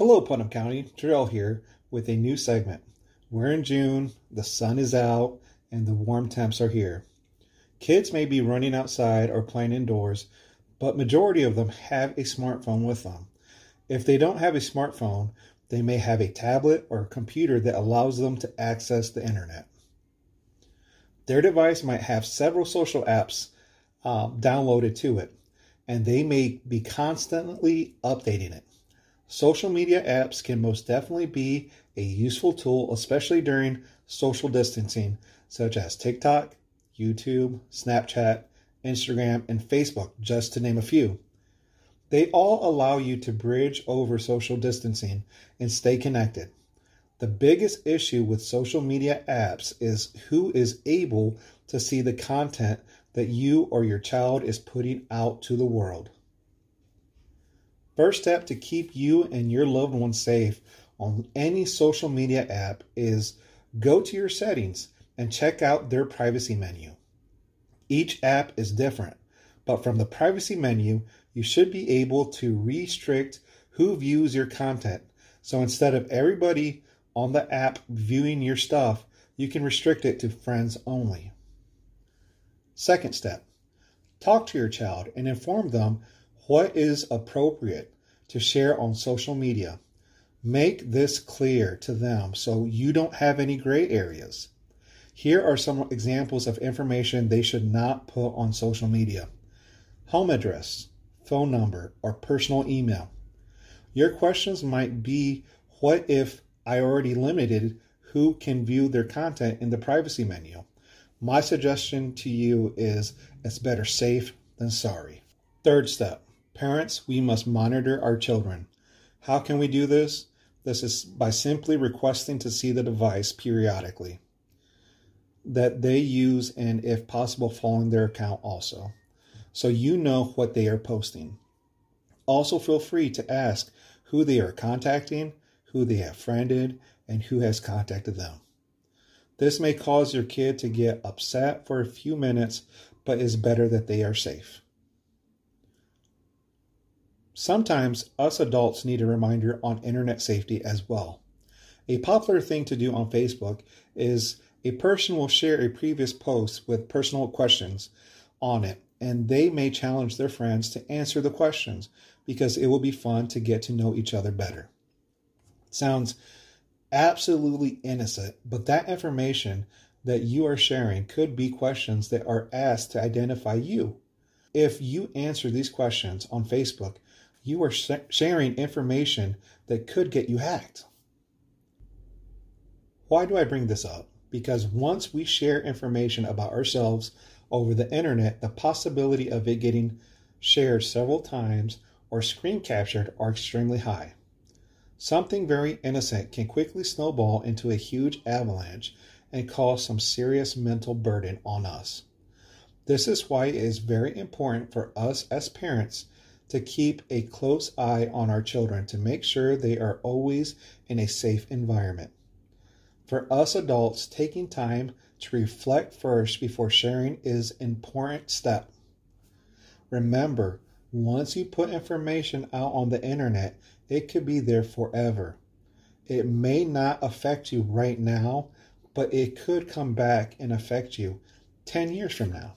Hello, Putnam County. Terrell here with a new segment. We're in June, the sun is out, and the warm temps are here. Kids may be running outside or playing indoors, but majority of them have a smartphone with them. If they don't have a smartphone, they may have a tablet or a computer that allows them to access the internet. Their device might have several social apps downloaded to it, and they may be constantly updating it. Social media apps can most definitely be a useful tool, especially during social distancing, such as TikTok, YouTube, Snapchat, Instagram, and Facebook, just to name a few. They all allow you to bridge over social distancing and stay connected. The biggest issue with social media apps is who is able to see the content that you or your child is putting out to the world. First step to keep you and your loved ones safe on any social media app is go to your settings and check out their privacy menu. Each app is different, but from the privacy menu, you should be able to restrict who views your content. So instead of everybody on the app viewing your stuff, you can restrict it to friends only. Second step, talk to your child and inform them what is appropriate to share on social media. Make this clear to them so you don't have any gray areas. Here are some examples of information they should not put on social media. Home address, phone number, or personal email. Your questions might be, what if I already limited who can view their content in the privacy menu? My suggestion to you is it's better safe than sorry. Third step, parents, we must monitor our children. How can we do this? This is by simply requesting to see the device periodically that they use, and if possible, following their account also, so you know what they are posting. Also feel free to ask who they are contacting, who they have friended, and who has contacted them. This may cause your kid to get upset for a few minutes, but it's better that they are safe. Sometimes us adults need a reminder on internet safety as well. A popular thing to do on Facebook is a person will share a previous post with personal questions on it, and they may challenge their friends to answer the questions because it will be fun to get to know each other better. Sounds absolutely innocent, but that information that you are sharing could be questions that are asked to identify you. If you answer these questions on Facebook, you are sharing information that could get you hacked. Why do I bring this up? Because once we share information about ourselves over the internet, the possibility of it getting shared several times or screen captured are extremely high. Something very innocent can quickly snowball into a huge avalanche and cause some serious mental burden on us. This is why it is very important for us as parents to keep a close eye on our children to make sure they are always in a safe environment. For us adults, taking time to reflect first before sharing is an important step. Remember, once you put information out on the internet, it could be there forever. It may not affect you right now, but it could come back and affect you 10 years from now.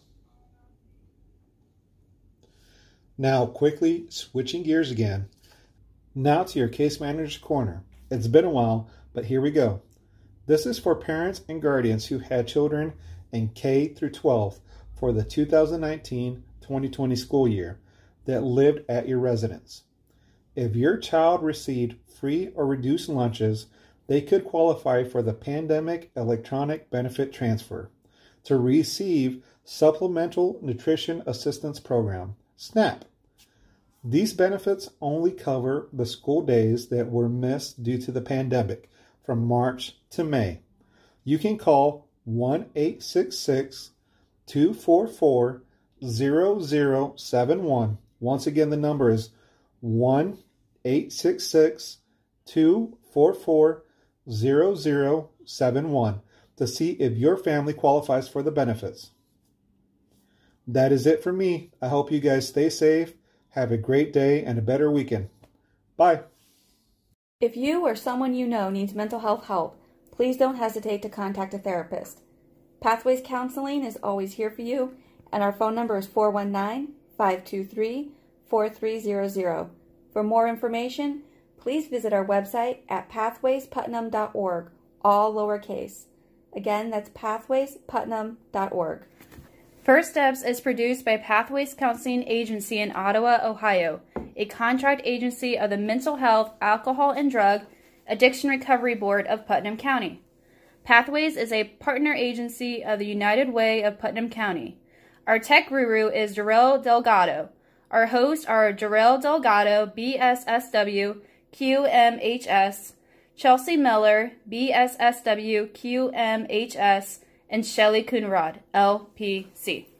Now, quickly switching gears again. Now to your Case Manager's Corner. It's been a while, but here we go. This is for parents and guardians who had children in K through 12 for the 2019-2020 school year that lived at your residence. If your child received free or reduced lunches, they could qualify for the Pandemic Electronic Benefit Transfer to receive Supplemental Nutrition Assistance Program, SNAP. These benefits only cover the school days that were missed due to the pandemic from March to May. You can call 1-866-244-0071. Once again, the number is 1-866-244-0071 to see if your family qualifies for the benefits. That is it for me. I hope you guys stay safe, have a great day, and a better weekend. Bye. If you or someone you know needs mental health help, please don't hesitate to contact a therapist. Pathways Counseling is always here for you, and our phone number is 419-523-4300. For more information, please visit our website at pathwaysputnam.org, all lowercase. Again, that's pathwaysputnam.org. First Steps is produced by Pathways Counseling Agency in Ottawa, Ohio, a contract agency of the Mental Health, Alcohol, and Drug Addiction Recovery Board of Putnam County. Pathways is a partner agency of the United Way of Putnam County. Our tech guru is Jarrell Delgado. Our hosts are Jarrell Delgado, BSSW, QMHS, Chelsea Miller, BSSW, QMHS, and Shelley Coonrod, LPC.